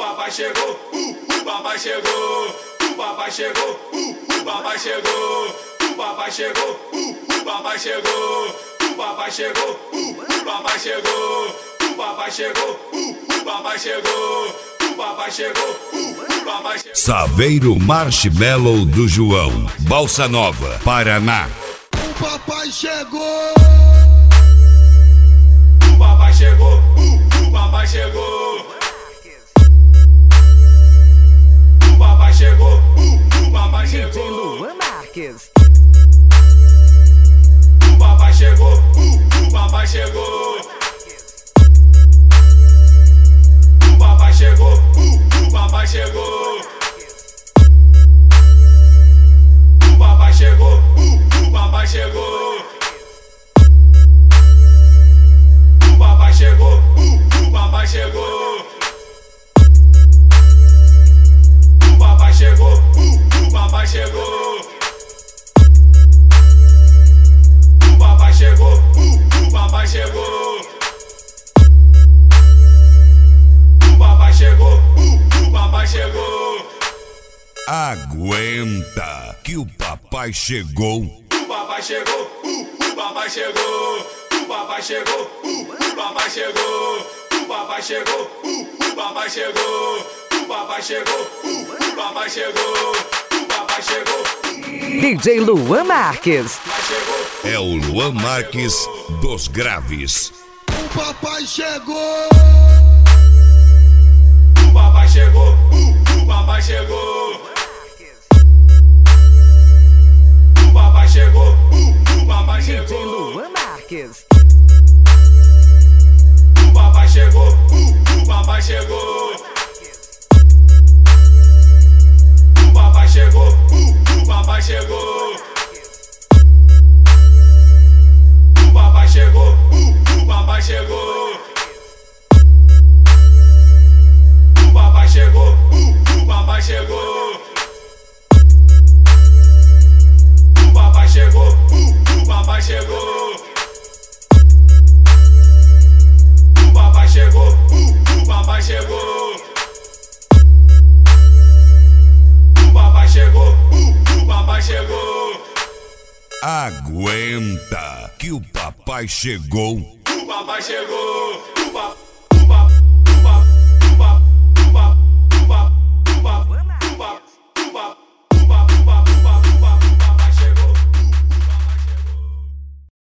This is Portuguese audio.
papai chegou, o papai chegou, o papai chegou, o papai chegou, o papai chegou, o papai chegou, o papai chegou, o papai chegou, o papai chegou, o papai chegou, o papai chegou, o papai chegou. Saveiro Marshmallow do João, Balsa Nova, Paraná. O papai chegou. O papai chegou, o papai chegou. O papai chegou, o papai chegou. DJ Luan Marques. O papai chegou, o papai chegou. O papai chegou, o papai chegou. O papai chegou, o papai chegou. O papai chegou, o papai chegou. O papai chegou, o papai chegou. O papai chegou, o papai chegou. O papai chegou, o papai chegou. Aguenta que o papai chegou. O papai chegou, o papai chegou. O papai chegou, o papai chegou. O papai chegou, o papai chegou. O papai chegou, o papai chegou. O papai chegou. DJ Luan Marques. É o Luan Marques dos Graves. O papai chegou. O papai chegou, o papai chegou. O papai chegou, o papai DJ chegou. Luan Marques. O papai chegou, o papai chegou. O papai chegou, o papai chegou. O papai chegou, o papai chegou. O papai chegou, o papai chegou. O papai chegou, o papai chegou. O papai chegou, o papai chegou. O papai chegou, o papai chegou. Aguenta que o papai chegou. O papai chegou, o papai